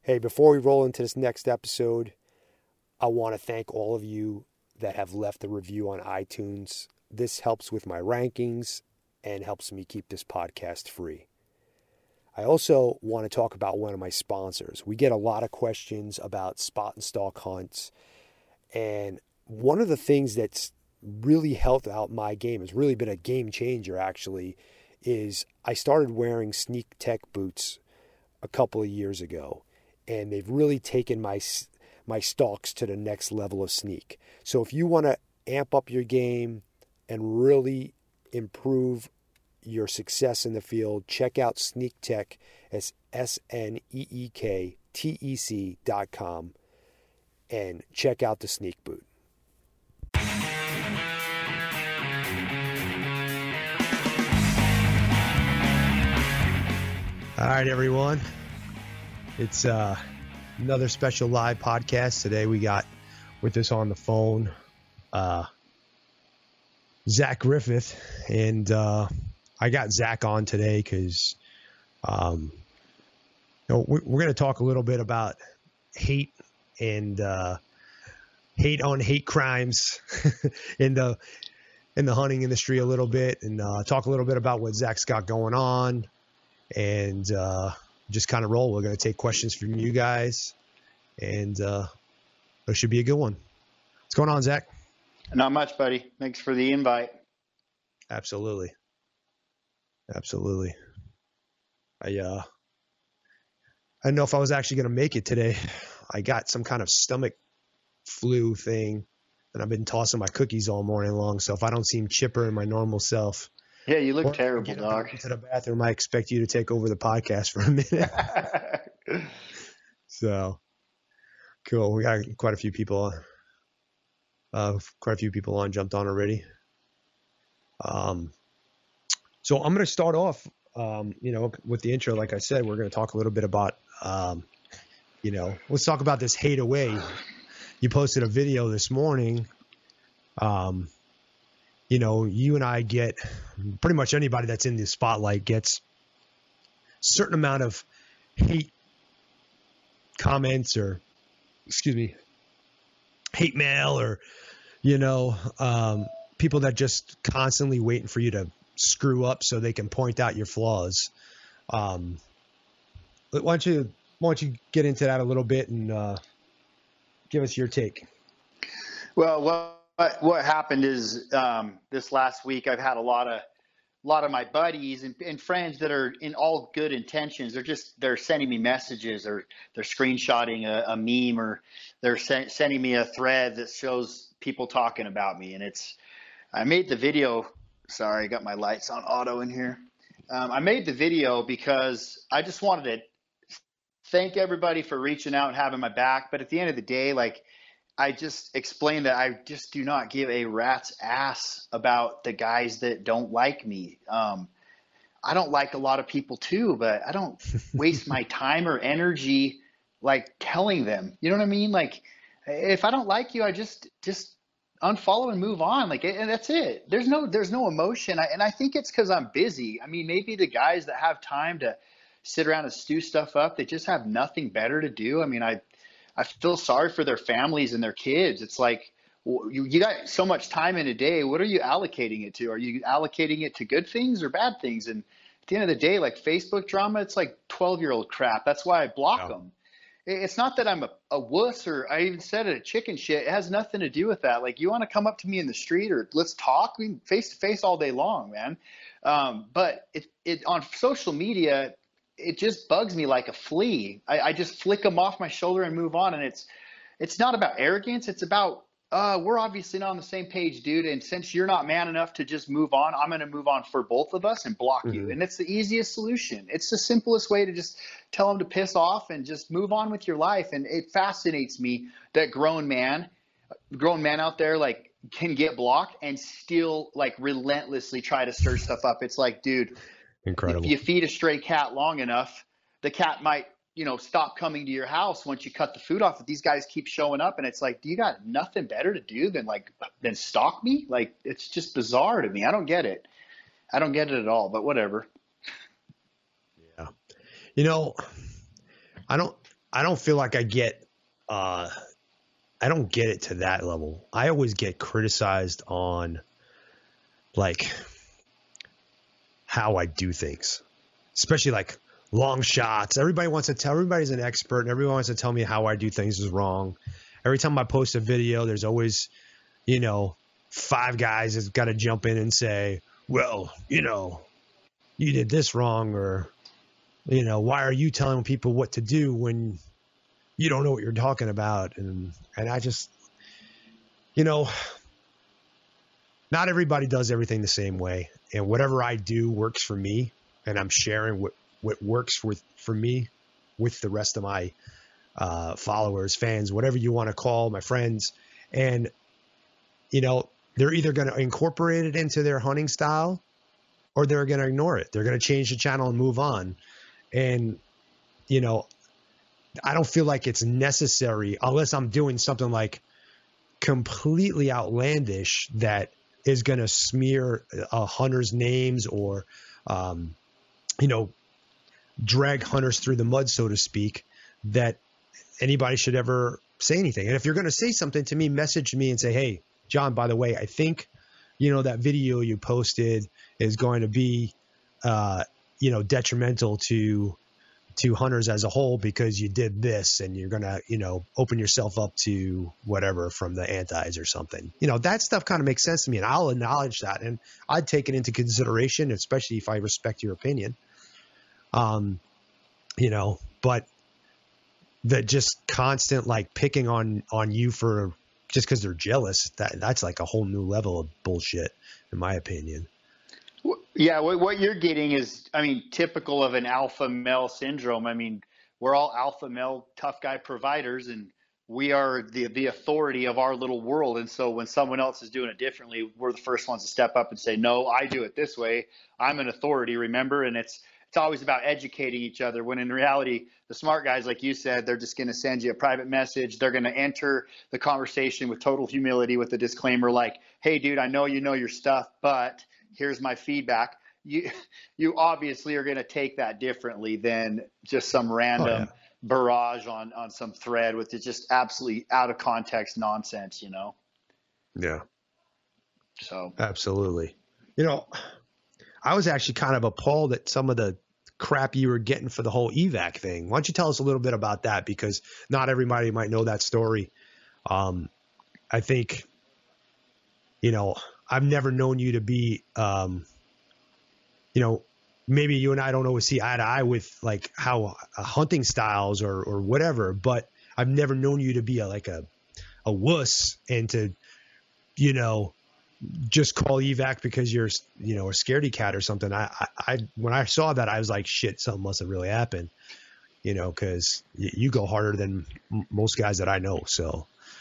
Hey, before we roll into this next episode, I want to thank all of you that have left a review on iTunes. This helps with my rankings and helps me keep this podcast free. I also want to talk about one of my sponsors. We get a lot of questions about spot and stalk hunts, and one of the things that's really helped out my game, has really been a game changer actually, is I started wearing Sneak Tech boots a couple of years ago, and they've really taken my stalks to the next level of sneak. So if you want to amp up your game and really improve your success in the field, check out Sneak Tech. It's SNEEKTEC.com, and check out the Sneak boot. All right, everyone. It's another special live podcast. Today we got with us on the phone Zach Griffith, and I got Zach on today because we're going to talk a little bit about hate and hate on hate crimes in the hunting industry a little bit, and talk a little bit about what Zach's got going on, and just kind of roll. We're going to take questions from you guys, and it should be a good one. What's going on, Zach? Not much, buddy. Thanks for the invite. Absolutely. I didn't know if I was actually going to make it today. I got some kind of stomach flu thing, and I've been tossing my cookies all morning long. So if I don't seem chipper in my normal self, yeah, you look terrible, dog. To the bathroom, I expect you to take over the podcast for a minute. So cool. We got quite a few people on. Jumped on already. So I'm going to start off, with the intro. Like I said, we're going to talk a little bit about, let's talk about this hate away. You posted a video this morning. You and I get, pretty much anybody that's in the spotlight gets a certain amount of hate comments or, hate mail, or, people that just constantly waiting for you to screw up so they can point out your flaws. Why don't you get into that a little bit and give us your take? Well, what happened is this last week I've had a lot of my buddies and friends that are in all good intentions. They're sending me messages, or they're screenshotting a meme, or they're sending me a thread that shows people talking about me. And I made the video. Sorry, I got my lights on auto in here. I made the video because I just wanted to thank everybody for reaching out and having my back. But at the end of the day, I just explained that I just do not give a rat's ass about the guys that don't like me. I don't like a lot of people too, but I don't waste my time or energy telling them. You know what I mean? If I don't like you, I just unfollow and move on. And that's it. There's no emotion. And I think it's because I'm busy. I mean, maybe the guys that have time to sit around and stew stuff up, they just have nothing better to do. I mean, I feel sorry for their families and their kids. It's like, you got so much time in a day. What are you allocating it to? Are you allocating it to good things or bad things? And at the end of the day, Facebook drama, it's 12-year-old crap. That's why I block them. It's not that I'm a wuss, or I even said it, a chicken shit. It has nothing to do with that. You want to come up to me in the street or let's talk, we can face to face all day long, man. But it on social media, it just bugs me like a flea. I just flick them off my shoulder and move on. And it's not about arrogance. It's about, we're obviously not on the same page, dude. And since you're not man enough to just move on, I'm going to move on for both of us and block you. And it's the easiest solution. It's the simplest way to just tell them to piss off and just move on with your life. And it fascinates me that grown man out there, can get blocked and still relentlessly try to stir stuff up. It's dude, incredible. If you feed a stray cat long enough, the cat might, stop coming to your house once you cut the food off. But these guys keep showing up, and it's do you got nothing better to do than stalk me? It's just bizarre to me. I don't get it. I don't get it at all, but whatever. Yeah. I don't I don't feel like I don't get it to that level. I always get criticized on like how I do things, especially like long shots. Everybody's an expert and everyone wants to tell me how I do things is wrong. Every time I post a video, there's always, 5 guys that's got to jump in and say, well, you did this wrong, or, why are you telling people what to do when you don't know what you're talking about? And I just, not everybody does everything the same way. And whatever I do works for me. And I'm sharing what works for me with the rest of my followers, fans, whatever you want to call my friends. And, they're either going to incorporate it into their hunting style or they're going to ignore it. They're going to change the channel and move on. And, I don't feel like it's necessary unless I'm doing something like completely outlandish that is going to smear hunters' names or, drag hunters through the mud, so to speak, that anybody should ever say anything. And if you're going to say something to me, message me and say, hey, John, by the way, I think, that video you posted is going to be, detrimental to hunters as a whole because you did this and you're going to, open yourself up to whatever from the antis or something. That stuff kind of makes sense to me and I'll acknowledge that and I'd take it into consideration, especially if I respect your opinion. But the just constant like picking on you for just because they're jealous, that's like a whole new level of bullshit, in my opinion. Yeah, what you're getting is, typical of an alpha male syndrome. We're all alpha male tough guy providers, and we are the authority of our little world. And so when someone else is doing it differently, we're the first ones to step up and say, no, I do it this way. I'm an authority, remember? And it's always about educating each other, when in reality, the smart guys, like you said, they're just going to send you a private message. They're going to enter the conversation with total humility with a disclaimer like, hey, dude, I know you know your stuff, but here's my feedback. You obviously are going to take that differently than just some random barrage on some thread with just absolutely out of context nonsense, Yeah. So absolutely. I was actually kind of appalled at some of the crap you were getting for the whole evac thing. Why don't you tell us a little bit about that? Because not everybody might know that story. I think, I've never known you to be, maybe you and I don't always see eye to eye with like how hunting styles or whatever, but I've never known you to be a wuss and to, just call evac because you're, a scaredy cat or something. When I saw that, I was like, shit, something must have really happened, cause you go harder than most guys that I know. So.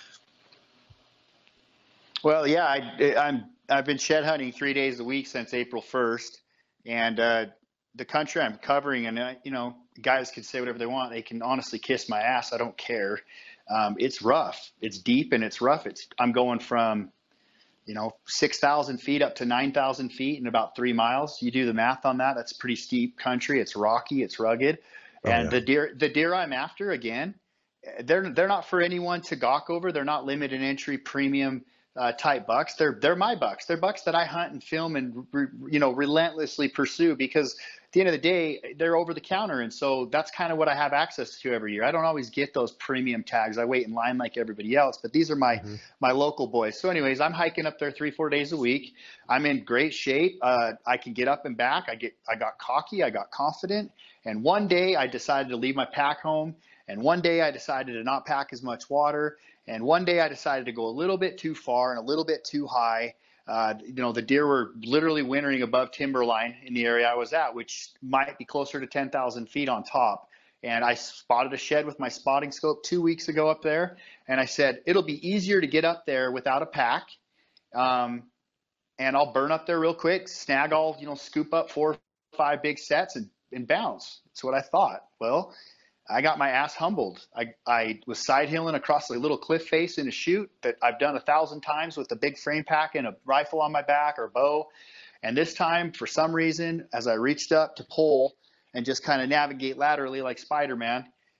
Well, yeah, I've been shed hunting 3 days a week since April 1st, and the country I'm covering, and guys can say whatever they want. They can honestly kiss my ass. I don't care. It's rough. It's deep and it's rough. I'm going from 6,000 feet up to 9,000 feet in about 3 miles. You do the math on that. That's pretty steep country. It's rocky. It's rugged. And the deer I'm after, again, they're not for anyone to gawk over. They're not limited entry premium type bucks. They're my bucks. They're bucks that I hunt and film and relentlessly pursue, because at the end of the day, they're over the counter. And so that's kind of what I have access to every year. I don't always get those premium tags. I wait in line like everybody else, but these are my local boys. So anyways, I'm hiking up there 3-4 days a week. I'm in great shape. I can get up and back. I got cocky. I got confident. And one day I decided to leave my pack home. And one day I decided to not pack as much water. And one day I decided to go a little bit too far and a little bit too high. The deer were literally wintering above timberline in the area I was at, which might be closer to 10,000 feet on top. And I spotted a shed with my spotting scope 2 weeks ago up there. And I said, it'll be easier to get up there without a pack. And I'll burn up there real quick, snag all, scoop up 4 or 5 big sets and bounce. That's what I thought. Well, I got my ass humbled. I was side hilling across a little cliff face in a chute that I've done 1,000 times with a big frame pack and a rifle on my back or bow. And this time, for some reason, as I reached up to pull and just kind of navigate laterally like Spider-Man,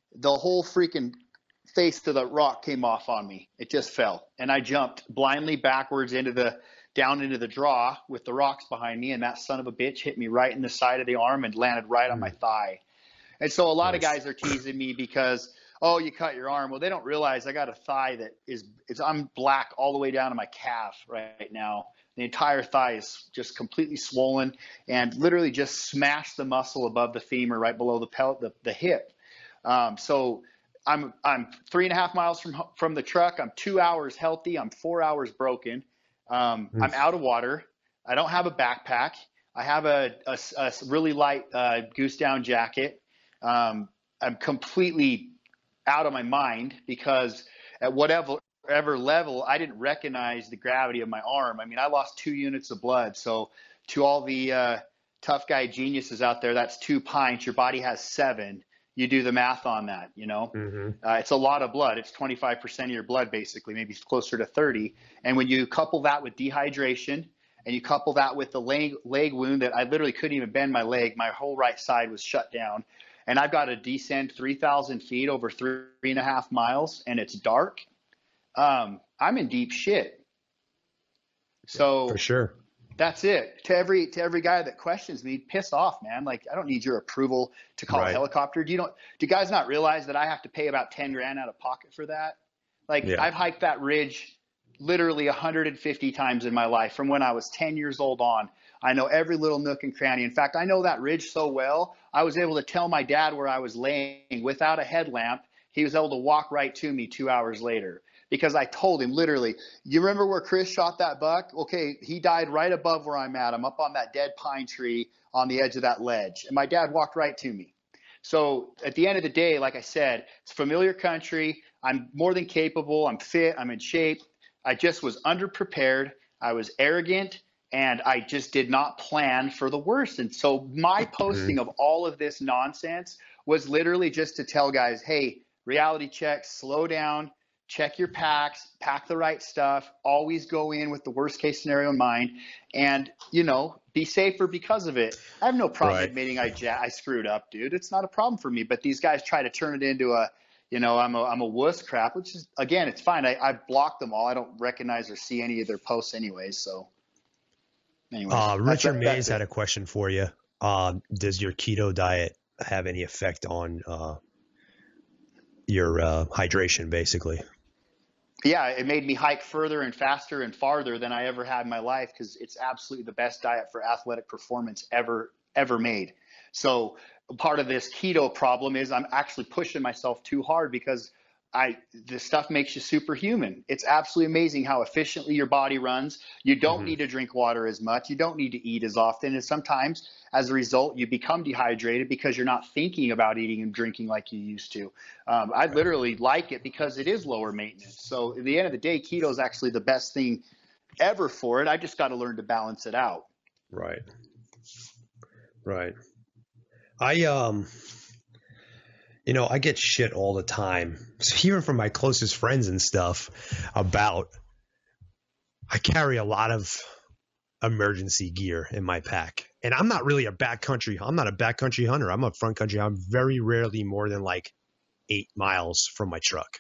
the whole freaking face of the rock came off on me. It just fell. And I jumped blindly backwards down into the draw with the rocks behind me. And that son of a bitch hit me right in the side of the arm and landed right on my thigh. And so a lot of guys are teasing me because, oh, you cut your arm. Well, they don't realize I got a thigh that I'm black all the way down to my calf right now. The entire thigh is just completely swollen and literally just smashed the muscle above the femur right below the hip. So I'm 3.5 miles from the truck. I'm 2 hours healthy. I'm 4 hours broken. I'm out of water. I don't have a backpack. I have a really light goose down jacket. I'm completely out of my mind because at whatever level, I didn't recognize the gravity of my arm. I mean, I lost 2 units of blood. So to all the tough guy geniuses out there, that's 2 pints. Your body has 7. You do the math on that, you know. It's a lot of blood. It's 25% of your blood, basically, maybe closer to 30. And when you couple that with dehydration and you couple that with the leg wound that I literally couldn't even bend my leg, my whole right side was shut down. And I've got to descend 3,000 feet over 3.5 miles, and it's dark. I'm in deep shit. So for sure. That's it. To every guy that questions me, piss off, man. Like, I don't need your approval to call a helicopter. Do guys not realize that I have to pay about 10 grand out of pocket for that? Like, I've hiked that ridge literally 150 times in my life from when I was 10 years old on. I know every little nook and cranny. In fact, I know that ridge so well, I was able to tell my dad where I was laying without a headlamp. He was able to walk right to me 2 hours later. Because I told him literally, you remember where Chris shot that buck? Okay, he died right above where I'm at. I'm up on that dead pine tree on the edge of that ledge. And my dad walked right to me. So at the end of the day, like I said, it's familiar country. I'm more than capable. I'm fit. I'm in shape. I just was underprepared. I was arrogant. And I just did not plan for the worst. And so my posting of all of this nonsense was literally just to tell guys, hey, reality check, slow down. Check your packs, pack the right stuff, always go in with the worst case scenario in mind, and, be safer because of it. I have no problem admitting I screwed up, dude. It's not a problem for me. But these guys try to turn it into I'm a wuss crap, which is, again, it's fine. I've blocked them all. I don't recognize or see any of their posts anyways. So anyways. Richard Mays had a question for you. Does your keto diet have any effect on your hydration, basically? Yeah, it made me hike further and faster and farther than I ever had in my life because it's absolutely the best diet for athletic performance ever made. So part of this keto problem is I'm actually pushing myself too hard because this stuff makes you superhuman. It's absolutely amazing how efficiently your body runs. You don't need to drink water as much. You don't need to eat as often. And sometimes as a result, you become dehydrated because you're not thinking about eating and drinking like you used to. I literally like it because it is lower maintenance. So at the end of the day, keto is actually the best thing ever for it. I just got to learn to balance it out. Right. I get shit all the time, even from my closest friends and stuff, about I carry a lot of emergency gear in my pack. And I'm not really I'm not a backcountry hunter. I'm a front country. I'm very rarely more than like 8 miles from my truck.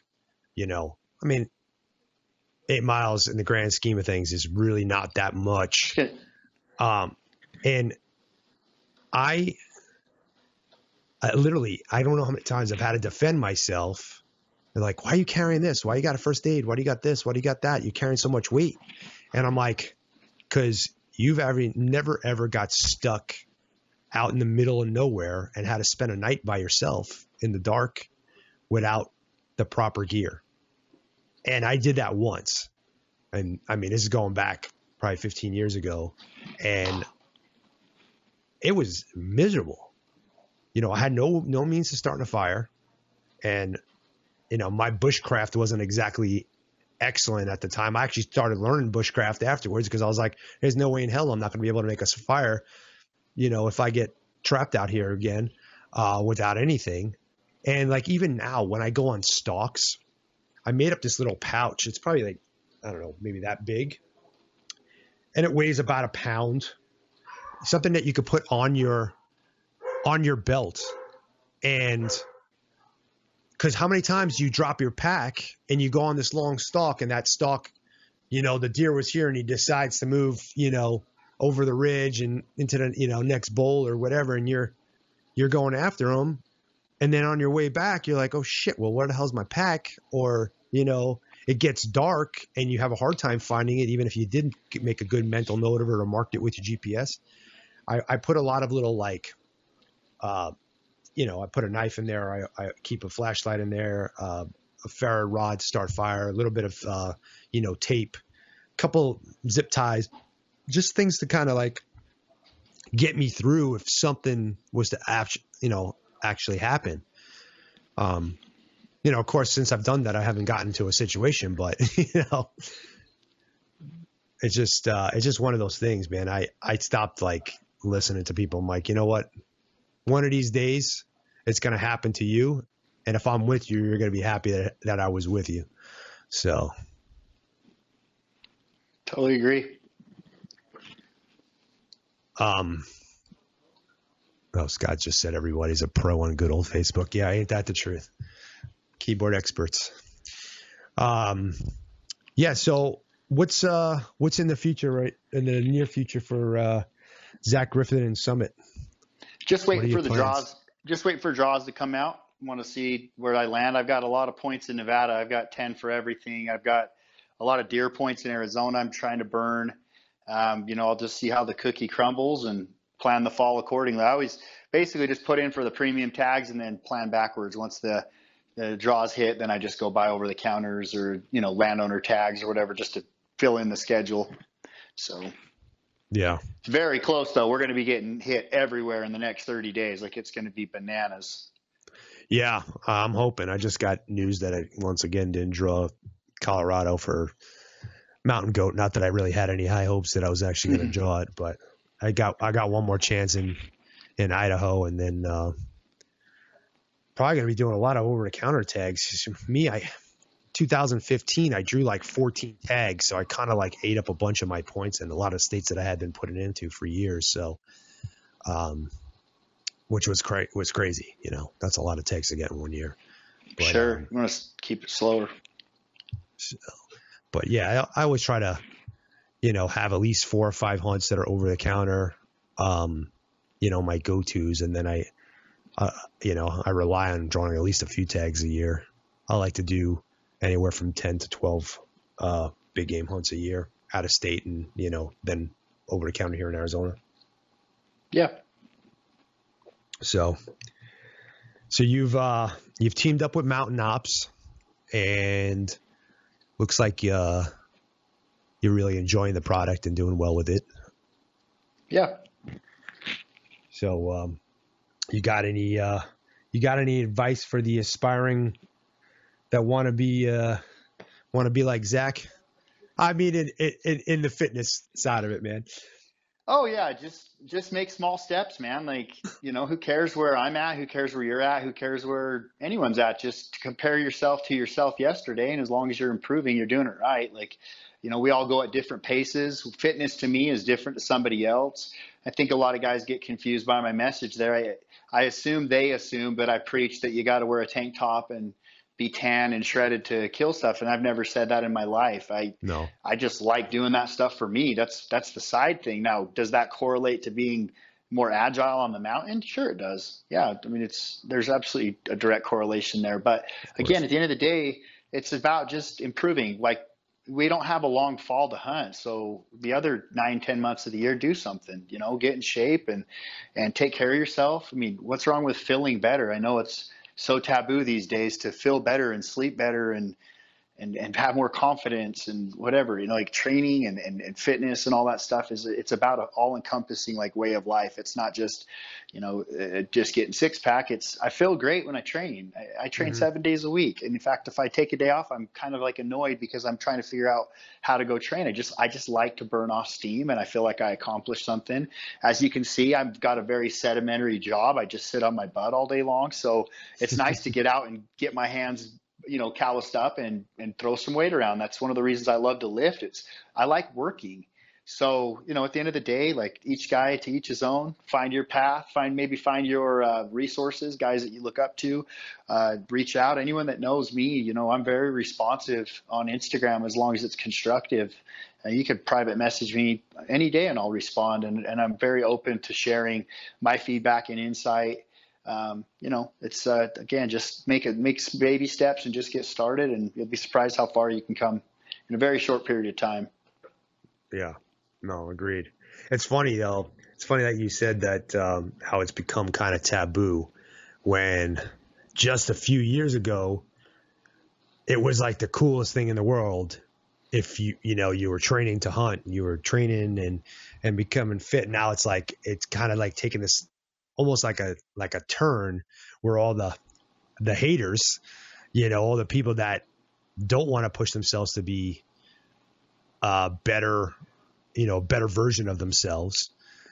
8 miles in the grand scheme of things is really not that much. And I literally, I don't know how many times I've had to defend myself. They're like, why are you carrying this? Why you got a first aid? Why do you got this? Why do you got that? You're carrying so much weight. And I'm like, because you've never, ever got stuck out in the middle of nowhere and had to spend a night by yourself in the dark without the proper gear. And I did that once. And this is going back probably 15 years ago. And it was miserable. I had no means of starting a fire, and, my bushcraft wasn't exactly excellent at the time. I actually started learning bushcraft afterwards because I was like, there's no way in hell I'm not going to be able to make us a fire, if I get trapped out here again without anything. And like, even now when I go on stalks, I made up this little pouch. It's probably like, I don't know, maybe that big. And it weighs about a pound, something that you could put on your belt. And because how many times do you drop your pack and you go on this long stalk, and that stalk, the deer was here and he decides to move, over the ridge and into the, next bowl or whatever. And you're going after him. And then on your way back, you're like, oh shit, well, where the hell's my pack? Or, it gets dark and you have a hard time finding it, even if you didn't make a good mental note of it or marked it with your GPS. I put a lot of little I put a knife in there. I keep a flashlight in there, a ferret rod, start fire, a little bit of, tape, couple zip ties, just things to kind of get me through if something was to actually happen. Of course, since I've done that, I haven't gotten to a situation, but it's just one of those things, man. I stopped listening to people. I'm like, you know what? One of these days it's going to happen to you. And if I'm with you, you're going to be happy that I was with you. So. Totally agree. Scott just said everybody's a pro on good old Facebook. Yeah, ain't that the truth? Keyboard experts. Yeah. So what's in the future, right? In the near future for Zach Griffin and Summit? Just waiting for the draws. Just wait for draws to come out. Want to see where I land. I've got a lot of points in Nevada. I've got 10 for everything. I've got a lot of deer points in Arizona I'm trying to burn. I'll just see how the cookie crumbles and plan the fall accordingly. I always basically just put in for the premium tags and then plan backwards. Once the draws hit, then I just go buy over the counters or, landowner tags or whatever, just to fill in the schedule. So yeah, it's very close though. We're going to be getting hit everywhere in the next 30 days. It's going to be bananas. Yeah. I'm hoping. I just got news that I once again didn't draw Colorado for mountain goat. Not that I really had any high hopes that I was actually going to draw it, but I got one more chance in Idaho, and then probably going to be doing a lot of over-the-counter tags. Me, 2015, I drew 14 tags, so I kind of ate up a bunch of my points in a lot of states that I had been putting into for years. So, which was crazy. That's a lot of tags to get in 1 year. But, sure, you want to keep it slower. So, but yeah, I always try to, have at least 4 or 5 hunts that are over the counter, my go-tos. And then I rely on drawing at least a few tags a year. I like to do anywhere from 10 to 12 big game hunts a year out of state and, then over the counter here in Arizona. Yeah. So you've teamed up with Mountain Ops, and looks like you're really enjoying the product and doing well with it. Yeah. So, you got any advice for the aspiring that want to be like Zach? I mean, in the fitness side of it, man. Oh yeah. Just make small steps, man. Who cares where I'm at? Who cares where you're at? Who cares where anyone's at? Just compare yourself to yourself yesterday. And as long as you're improving, you're doing it right. We all go at different paces. Fitness to me is different to somebody else. I think a lot of guys get confused by my message there. I assume they assume, but I preach that you got to wear a tank top and be tan and shredded to kill stuff. And I've never said that in my life. I just like doing that stuff for me. That's the side thing. Now, does that correlate to being more agile on the mountain? Sure it does. Yeah. I mean, there's absolutely a direct correlation there. But again, at the end of the day, it's about just improving. We don't have a long fall to hunt. So the other 9-10 months of the year, do something, get in shape and take care of yourself. I mean, what's wrong with feeling better? I know it's so taboo these days to feel better and sleep better and have more confidence and whatever, training and fitness and all that stuff it's about an all encompassing way of life. It's not just, just getting six pack. I feel great when I train. I train 7 days a week. And in fact, if I take a day off, I'm kind of annoyed because I'm trying to figure out how to go train. I just like to burn off steam, and I feel like I accomplished something. As you can see, I've got a very sedimentary job. I just sit on my butt all day long. So it's nice to get out and get my hands calloused up and throw some weight around. That's one of the reasons I love to lift. I like working. So, at the end of the day, like each guy to each his own, find your path, find your resources, guys that you look up to, reach out. Anyone that knows me, I'm very responsive on Instagram as long as it's constructive. You could private message me any day and I'll respond. And I'm very open to sharing my feedback and insight. It's again, just make baby steps and just get started, and you'll be surprised how far you can come in a very short period of time. Yeah. No, agreed. It's funny though. It's funny that you said that how it's become kind of taboo when just a few years ago it was like the coolest thing in the world. If you were training to hunt, you were training and becoming fit. Now it's kind of like taking this almost like a turn where all the haters, all the people that don't want to push themselves to be better version of themselves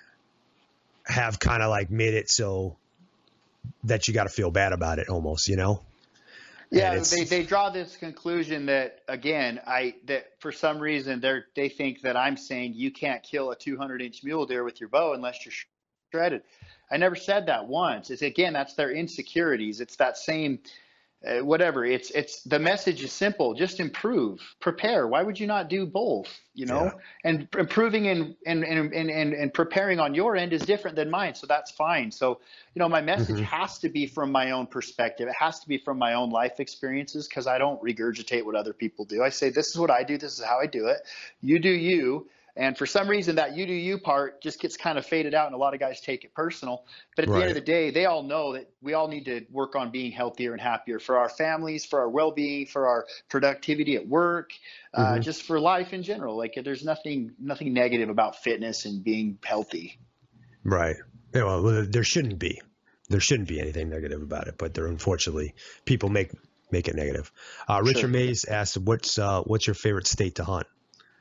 have kind of like made it so that you got to feel bad about it almost, Yeah, they draw this conclusion that, again, that for some reason they think that I'm saying you can't kill a 200-inch mule deer with your bow unless you're shredded. I never said that once. That's their insecurities. It's that same whatever. It's the message is simple. Just improve, prepare. Why would you not do both? Yeah. And improving and preparing on your end is different than mine. So that's fine. So, my message has to be from my own perspective. It has to be from my own life experiences, because I don't regurgitate what other people do. I say, this is what I do. This is how I do it. You do you. And for some reason, that you do you part just gets kind of faded out, and a lot of guys take it personal. But at the end of the day, they all know that we all need to work on being healthier and happier for our families, for our well-being, for our productivity at work, just for life in general. Like, there's nothing negative about fitness and being healthy. Right. Yeah, well, there shouldn't be. There shouldn't be anything negative about it, but unfortunately, people make it negative. Richard Mays asked, "What's your favorite state to hunt?"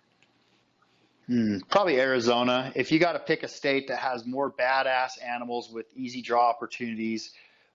Probably Arizona. If you got to pick a state that has more badass animals with easy draw opportunities,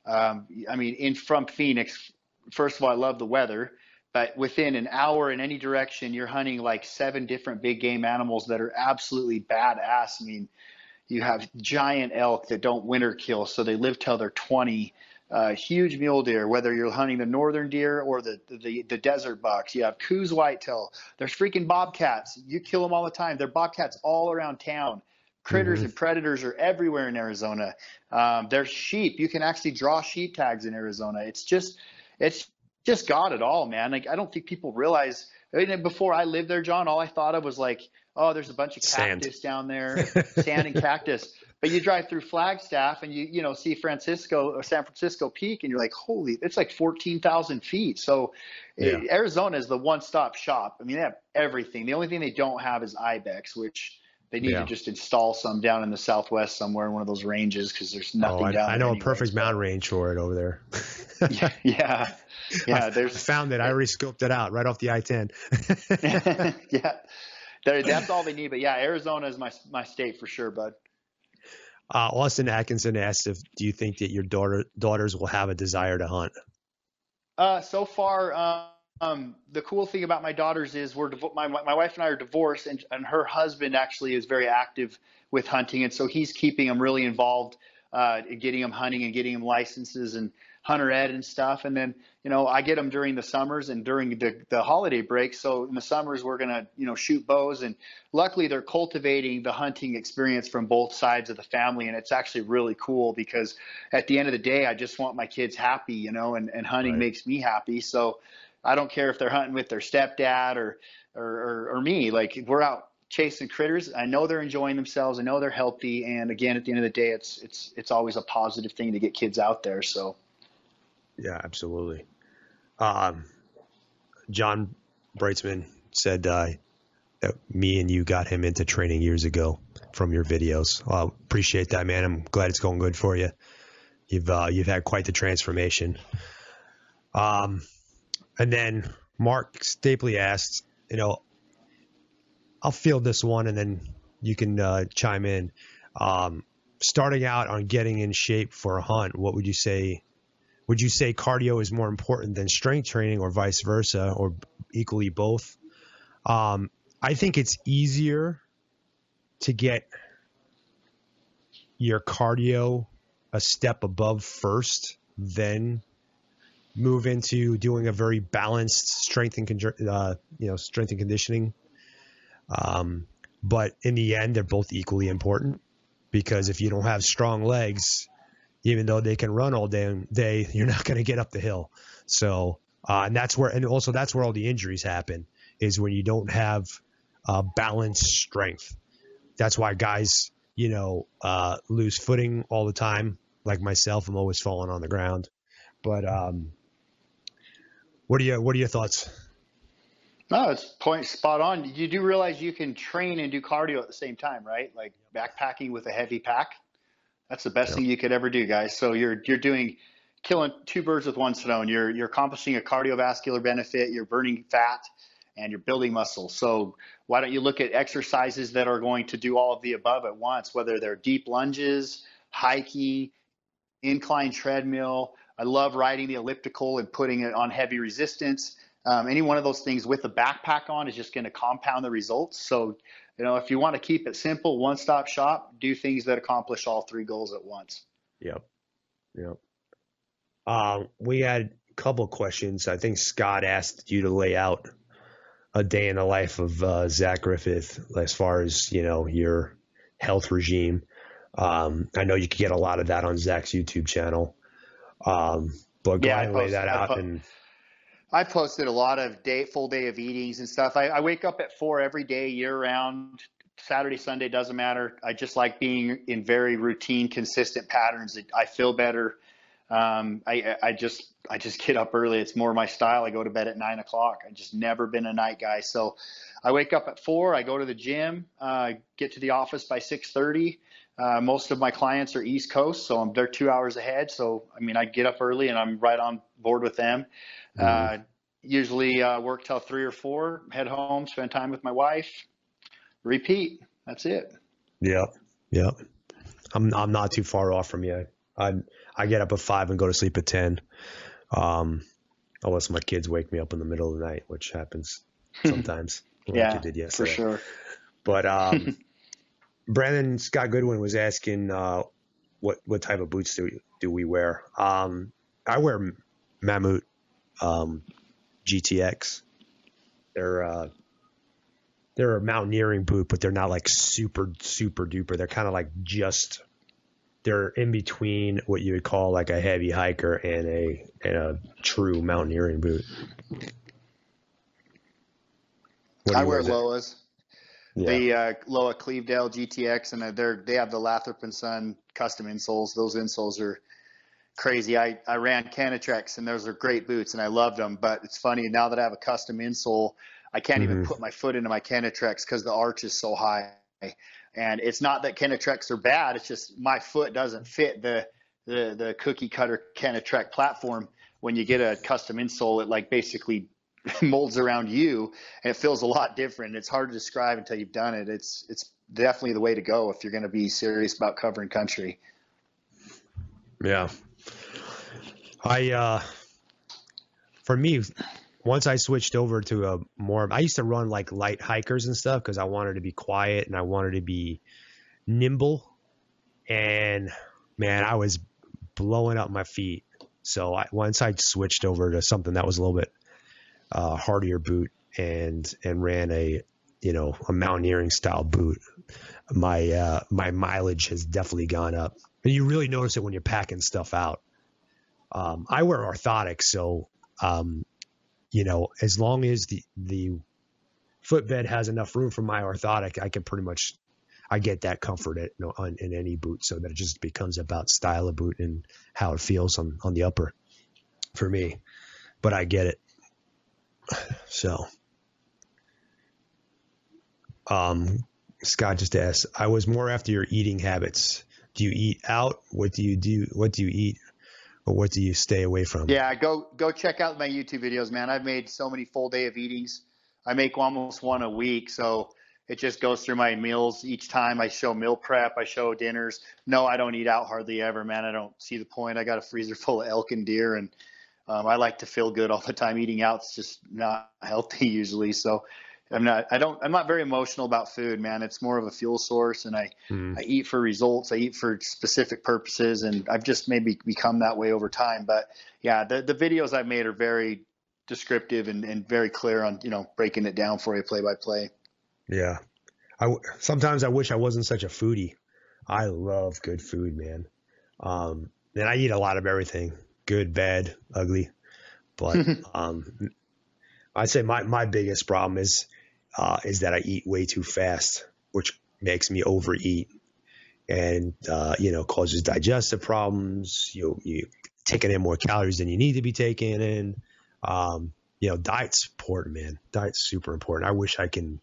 from Phoenix, first of all, I love the weather, but within an hour in any direction, you're hunting like 7 different big game animals that are absolutely badass. You have giant elk that don't winter kill, so they live till they're 20. Huge mule deer, whether you're hunting the northern deer or the desert bucks. You have Coues whitetail. There's freaking bobcats. You kill them all the time. There are bobcats all around town. Critters and predators are everywhere in Arizona. There's sheep. You can actually draw sheep tags in Arizona. It's just got it all, man. Like, I don't think people realize. Before I lived there, John, all I thought of was like, oh, there's a bunch of cactus down there, sand and cactus. But you drive through Flagstaff and you see San Francisco Peak, and you're like, holy, it's like 14,000 feet. So Arizona is the one-stop shop. They have everything. The only thing they don't have is ibex, which they need to just install some down in the Southwest somewhere in one of those ranges, because there's nothing down there. I know a perfect mountain range for it over there. Yeah. I found it. I already scoped it out right off the I-10. Yeah. That's all they need. But yeah, Arizona is my state for sure, bud. Austin Atkinson asked, do you think that your daughters will have a desire to hunt? So far, the cool thing about my daughters is my wife and I are divorced, and her husband actually is very active with hunting, and so he's keeping them really involved in getting them hunting and getting them licenses and hunter ed and stuff. And then I get them during the summers and during the holiday break. So in the summers we're gonna shoot bows, and luckily they're cultivating the hunting experience from both sides of the family, and it's actually really cool, because at the end of the day I just want my kids happy, and hunting makes me happy. So I don't care if they're hunting with their stepdad or me. Like, we're out chasing critters. I know they're enjoying themselves. I know they're healthy. And again, at the end of the day, it's always a positive thing to get kids out there. So. Yeah, absolutely. John Breitzman said that me and you got him into training years ago from your videos. Appreciate that, man. I'm glad it's going good for you. You've had quite the transformation. And then Mark Stapley asked, I'll field this one and then you can chime in. Starting out on getting in shape for a hunt, what would you say? Would you say cardio is more important than strength training, or vice versa, or equally both? I think it's easier to get your cardio a step above first, then move into doing a very balanced strength and strength and conditioning. But in the end, they're both equally important, because if you don't have strong legs, even though they can run all day, you're not going to get up the hill. So, and that's where all the injuries happen, is when you don't have balanced strength. That's why guys, lose footing all the time. Like myself, I'm always falling on the ground. But what are your thoughts? No, it's spot on. You do realize you can train and do cardio at the same time, right? Like backpacking with a heavy pack. That's the best thing you could ever do, guys. So you're killing two birds with one stone. You're accomplishing a cardiovascular benefit, you're burning fat, and you're building muscle. So why don't you look at exercises that are going to do all of the above at once, whether they're deep lunges, hiking, incline treadmill. I love riding the elliptical and putting it on heavy resistance. Any one of those things with a backpack on is just going to compound the results. So, if you want to keep it simple, one-stop shop, do things that accomplish all three goals at once. Yep. We had a couple of questions. I think Scott asked you to lay out a day in the life of Zach Griffith as far as, your health regime. I know you could get a lot of that on Zach's YouTube channel. But go ahead and lay that out. I posted a lot of full day of eatings and stuff. I wake up at 4 every day, year round. Saturday, Sunday, doesn't matter. I just like being in very routine, consistent patterns. I feel better. I just get up early. It's more my style. I go to bed at 9 o'clock. I've just never been a night guy. So I wake up at 4. I go to the gym, get to the office by 6:30. Most of my clients are East Coast, so they're 2 hours ahead. So, I get up early and I'm right on board with them. Usually work till 3 or 4, head home, spend time with my wife, repeat. That's it. Yep. I'm not too far off from you. I get up at 5 and go to sleep at 10. Unless my kids wake me up in the middle of the night, which happens sometimes. Yeah, like you did yesterday. For sure. But Brandon Scott Goodwin was asking what type of boots do we wear? I wear Mammut GTX. They're a mountaineering boot, but they're not like super duper. They're kind of like they're in between what you would call like a heavy hiker and a true mountaineering boot. I wear Loas. Yeah. The Loa Clevedale GTX, and they have the Lathrop & Son custom insoles. Those insoles are crazy. I ran Canatrex, and those are great boots, and I loved them. But it's funny, now that I have a custom insole, I can't even put my foot into my Canatrex because the arch is so high. And it's not that Canatrex are bad. It's just my foot doesn't fit the cookie cutter Canatrex platform. When you get a custom insole, it like basically molds around you, and it feels a lot different. It's hard to describe until you've done it. It's definitely the way to go if you're going to be serious about covering country. Yeah. For me, once I switched over to I used to run like light hikers and stuff because I wanted to be quiet and I wanted to be nimble, and man, I was blowing up my feet. So once I switched over to something that was a little bit hardier boot and ran a mountaineering style boot, my mileage has definitely gone up. And you really notice it when you're packing stuff out. I wear orthotics, so as long as the footbed has enough room for my orthotic, I get that comfort in any boot, so that it just becomes about style of boot and how it feels on the upper for me. But I get it. So, Scott just asked, I was more after your eating habits. Do you eat out? What do you do? What do you eat? Or what do you stay away from? Yeah, go check out my YouTube videos, man. I've made so many full day of eatings. I make almost one a week. So it just goes through my meals each time. I show meal prep. I show dinners. No, I don't eat out hardly ever, man. I don't see the point. I got a freezer full of elk and deer, and I like to feel good all the time. Eating out's just not healthy usually. So I'm not very emotional about food, man. It's more of a fuel source, and I eat for results. I eat for specific purposes, and I've just maybe become that way over time. But yeah, the videos I've made are very descriptive and very clear on, breaking it down for you play by play. Yeah. Sometimes I wish I wasn't such a foodie. I love good food, man. And I eat a lot of everything, good, bad, ugly. But I'd say my biggest problem is that I eat way too fast, which makes me overeat and, causes digestive problems. You taking in more calories than you need to be taking in. Diet's important, man. Diet's super important. I wish I can,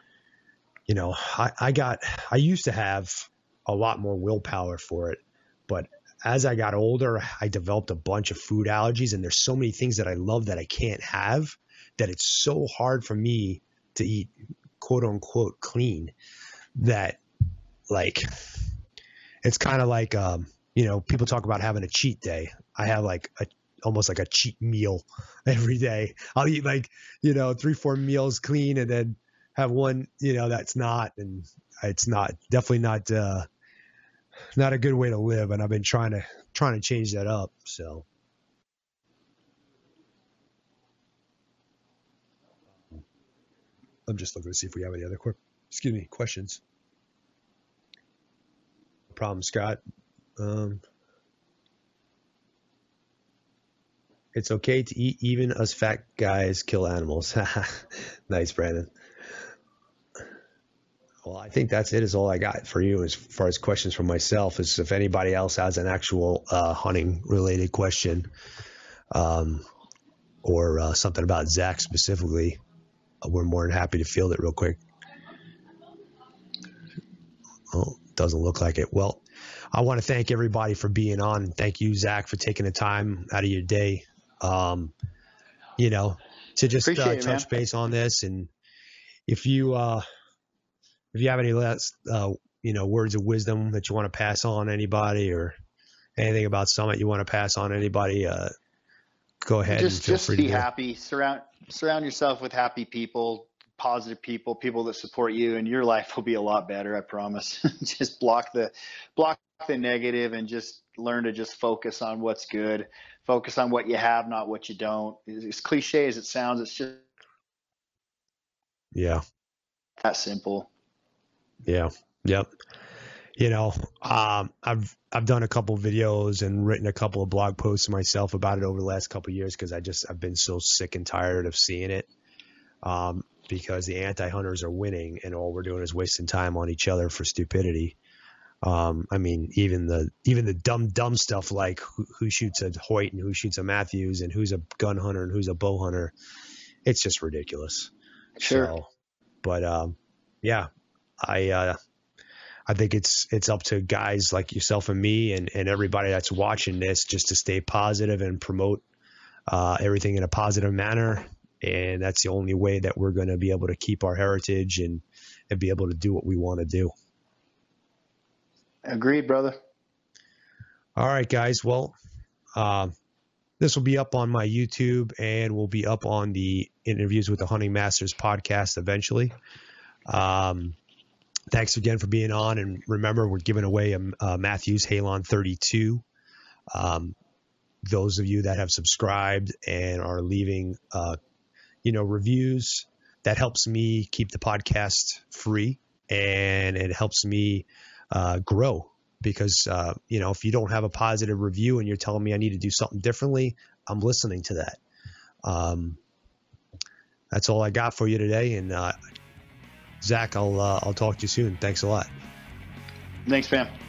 I used to have a lot more willpower for it, but as I got older, I developed a bunch of food allergies, and there's so many things that I love that I can't have that it's so hard for me to eat quote unquote clean that, like, it's kind of like, people talk about having a cheat day. I have almost like a cheat meal every day. I'll eat 3-4 meals clean and then have one, that's not, and it's definitely not a good way to live. And I've been trying to change that up. So I'm just looking to see if we have any other questions. No problem, Scott. It's okay to eat, even us fat guys kill animals. Nice, Brandon. Well, I think that's it, is all I got for you as far as questions from myself. Is if anybody else has an actual hunting related question, or something about Zach specifically, we're more than happy to field it real quick. Oh, doesn't look like it. Well, I want to thank everybody for being on, and thank you, Zach, for taking the time out of your day, to just touch base on this. And if you have any last, words of wisdom that you want to pass on to anybody, or anything about Summit you want to pass on to anybody, go ahead and feel free to be happy. Surround yourself with happy people, positive people that support you, and your life will be a lot better. I promise. Just block the negative and just learn to just focus on what's good. Focus on what you have, not what you don't. As cliche as it sounds, it's just that simple. Yeah. Yep. I've done a couple of videos and written a couple of blog posts myself about it over the last couple of years, because I've been so sick and tired of seeing it, because the anti-hunters are winning and all we're doing is wasting time on each other for stupidity. Even the dumb stuff like who shoots a Hoyt and who shoots a Matthews and who's a gun hunter and who's a bow hunter. It's just ridiculous. Sure. So, but I think it's up to guys like yourself and me and everybody that's watching this just to stay positive and promote everything in a positive manner. And that's the only way that we're going to be able to keep our heritage and be able to do what we want to do. Agreed, brother. All right, guys. Well, this will be up on my YouTube and will be up on the Interviews with the Hunting Masters podcast eventually. Thanks again for being on. And remember, we're giving away a Matthews Halon 32. Those of you that have subscribed and are leaving, reviews, that helps me keep the podcast free, and it helps me grow, because, if you don't have a positive review and you're telling me I need to do something differently, I'm listening to that. That's all I got for you today. And, Zach, I'll talk to you soon. Thanks a lot. Thanks, man.